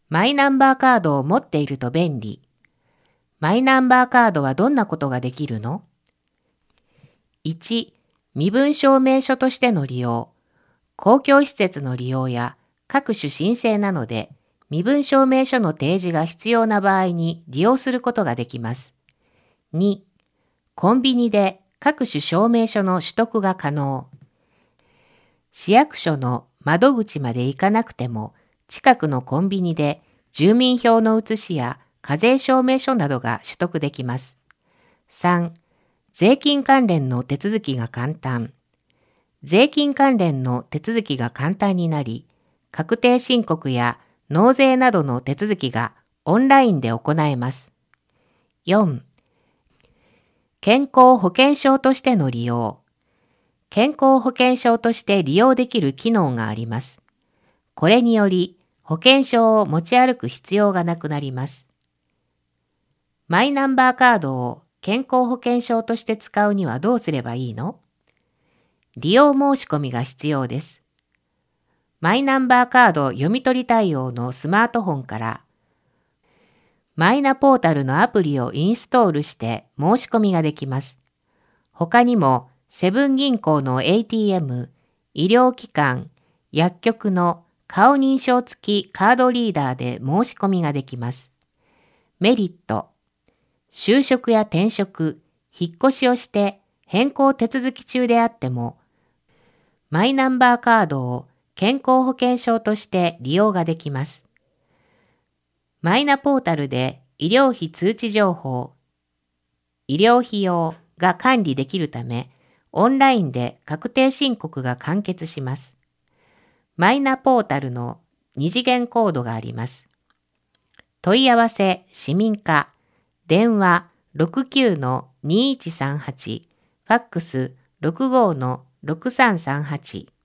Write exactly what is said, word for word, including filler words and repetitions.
マイナンバーカードを持っていると便利。マイナンバーカードはどんなことができるの？ いち. 身分証明書としての利用。公共施設の利用や各種申請なので、身分証明書の提示が必要な場合に利用することができます。に. コンビニで各種証明書の取得が可能。市役所の窓口まで行かなくても、近くのコンビニで住民票の写しや課税証明書などが取得できます。さん. 税金関連の手続きが簡単。税金関連の手続きが簡単になり、確定申告や納税などの手続きがオンラインで行えます。よん. 健康保険証としての利用。健康保険証として利用できる機能があります。これにより保険証を持ち歩く必要がなくなります。マイナンバーカードを健康保険証として使うにはどうすればいいの？利用申し込みが必要です。マイナンバーカード読み取り対応のスマートフォンからマイナポータルのアプリをインストールして申し込みができます。他にもセブン銀行の エーティーエム、医療機関、薬局の顔認証付きカードリーダーで申し込みができます。メリット。就職や転職、引っ越しをして変更手続き中であっても、マイナンバーカードを健康保険証として利用ができます。マイナポータルで医療費通知情報、医療費用が管理できるため、オンラインで確定申告が完結します。マイナポータルの二次元コードがあります。問い合わせ市民課、電話 ろくきゅうのにいちさんはち、ファックス ろくごのろくさんさんはち。